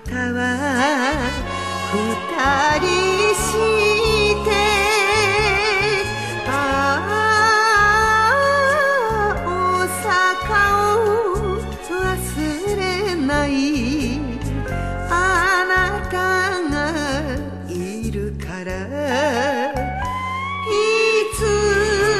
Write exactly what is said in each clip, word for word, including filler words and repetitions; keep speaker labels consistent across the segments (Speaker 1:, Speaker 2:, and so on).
Speaker 1: たは二人してああ大阪を忘れないあなたがいるからいつ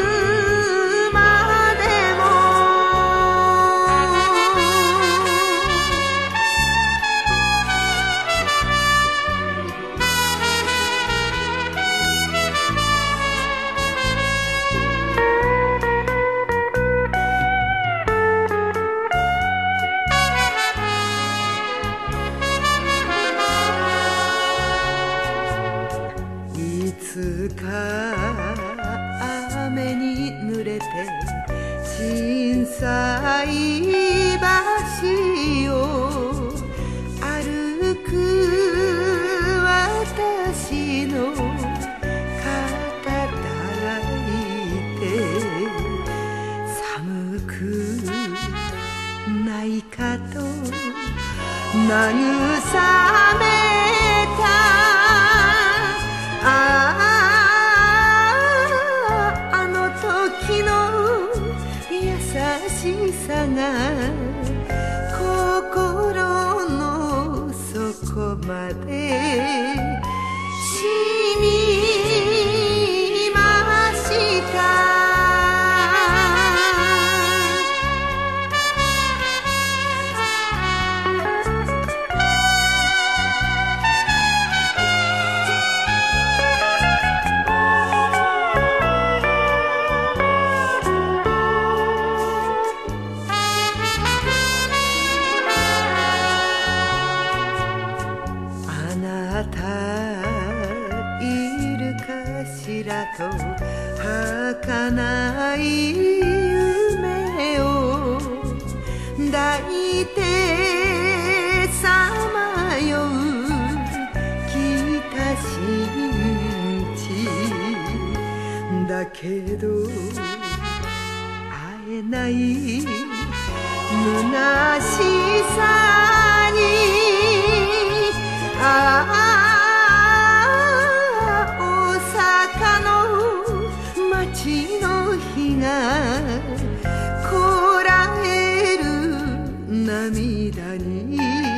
Speaker 1: いつか雨に濡れて心斎橋を歩く私の肩抱いて寒くないかと慰めたあああの時の優しさが心の底まで染みましたあなたいるかしらと儚い夢を抱いてさまよう北新地だけど会えない虚しさにああ大阪の街の日がこらえる涙に